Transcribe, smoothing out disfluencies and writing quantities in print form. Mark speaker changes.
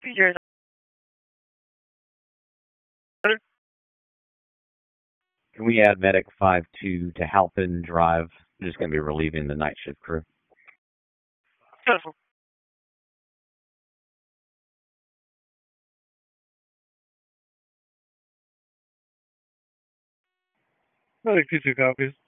Speaker 1: Years older.
Speaker 2: Can we add medic 5-2 to help and drive? I'm just going to be relieving the night shift crew.
Speaker 1: Beautiful.
Speaker 3: I think 2 copies.